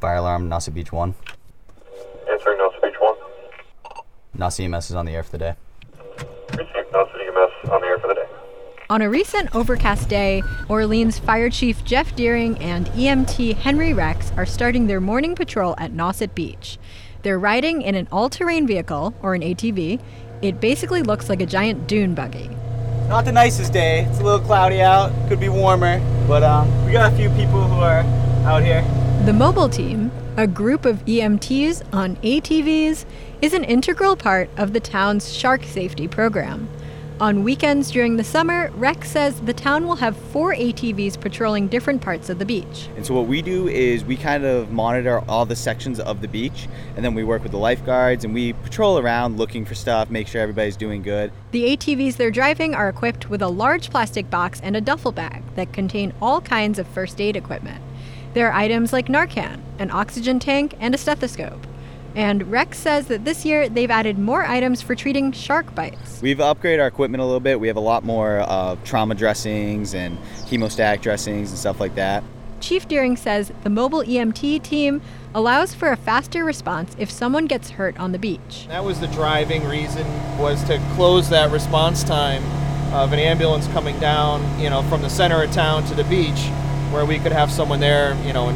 Fire alarm, Nauset Beach 1. Answering Nauset Beach 1. Nauset EMS is on the air for the day. Received Nauset EMS on the air for the day. On a recent overcast day, Orleans Fire Chief Jeff Deering and EMT Henry Rex are starting their morning patrol at Nauset Beach. They're riding in an all-terrain vehicle, or an ATV. It basically looks like a giant dune buggy. Not the nicest day. It's a little cloudy out. Could be warmer, but we got a few people who are out here. The mobile team, a group of EMTs on ATVs, is an integral part of the town's shark safety program. On weekends during the summer, Rex says the town will have 4 ATVs patrolling different parts of the beach. And so what we do is we kind of monitor all the sections of the beach, and then we work with the lifeguards, and we patrol around looking for stuff, make sure everybody's doing good. The ATVs they're driving are equipped with a large plastic box and a duffel bag that contain all kinds of first aid equipment. There are items like Narcan, an oxygen tank, and a stethoscope. And Rex says that this year they've added more items for treating shark bites. We've upgraded our equipment a little bit. We have a lot more trauma dressings and hemostatic dressings and stuff like that. Chief Deering says the mobile EMT team allows for a faster response if someone gets hurt on the beach. That was the driving reason, was to close that response time of an ambulance coming down, from the center of town to the beach, where we could have someone there,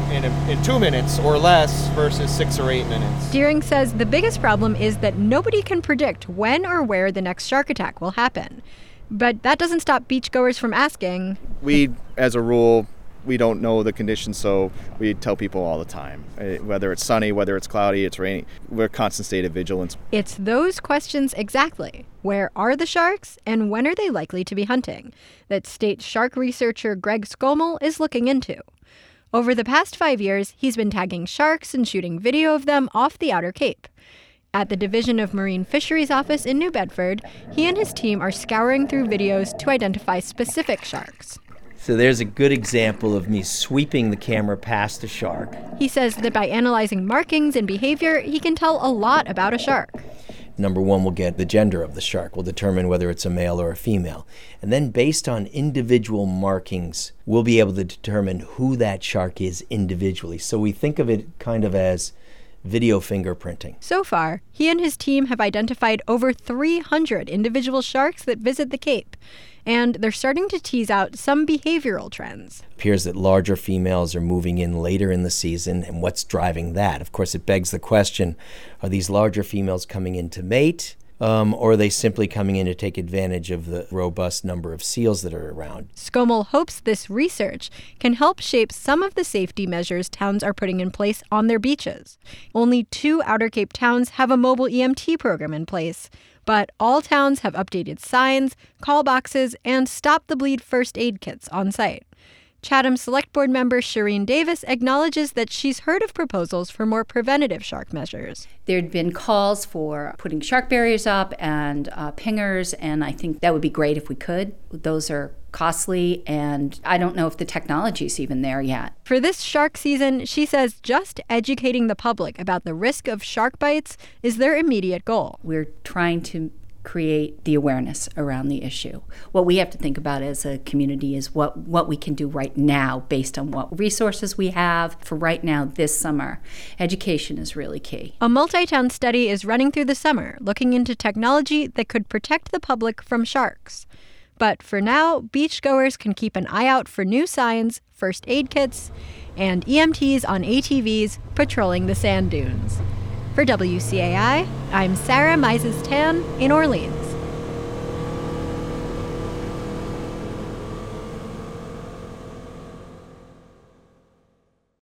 in 2 minutes or less versus 6 or 8 minutes. Deering says the biggest problem is that nobody can predict when or where the next shark attack will happen. But that doesn't stop beachgoers from asking. We, as a rule, we don't know the conditions, so we tell people all the time. Whether it's sunny, whether it's cloudy, it's rainy, we're a constant state of vigilance. It's those questions exactly. Where are the sharks, and when are they likely to be hunting? That state shark researcher Greg Skomel is looking into. Over the past 5 years, he's been tagging sharks and shooting video of them off the Outer Cape. At the Division of Marine Fisheries office in New Bedford, he and his team are scouring through videos to identify specific sharks. So there's a good example of me sweeping the camera past a shark. He says that by analyzing markings and behavior, he can tell a lot about a shark. Number one, we'll get the gender of the shark. We'll determine whether it's a male or a female. And then based on individual markings, we'll be able to determine who that shark is individually. So we think of it kind of as video fingerprinting. So far, he and his team have identified over 300 individual sharks that visit the Cape. And they're starting to tease out some behavioral trends. It appears that larger females are moving in later in the season, and what's driving that? Of course, it begs the question, are these larger females coming in to mate, or are they simply coming in to take advantage of the robust number of seals that are around? Skomel hopes this research can help shape some of the safety measures towns are putting in place on their beaches. Only 2 Outer Cape towns have a mobile EMT program in place. But all towns have updated signs, call boxes, and Stop the Bleed first aid kits on site. Chatham Select Board member Shireen Davis acknowledges that she's heard of proposals for more preventative shark measures. There'd been calls for putting shark barriers up and pingers, and I think that would be great if we could. Those are costly, and I don't know if the technology's even there yet. For this shark season, she says just educating the public about the risk of shark bites is their immediate goal. We're trying to create the awareness around the issue. What we have to think about as a community is what we can do right now based on what resources we have for right now this summer. Education is really key. A multi-town study is running through the summer, looking into technology that could protect the public from sharks. But for now, beachgoers can keep an eye out for new signs, first aid kits, and EMTs on ATVs patrolling the sand dunes. For WCAI, I'm Sarah Mises-Tan in Orleans.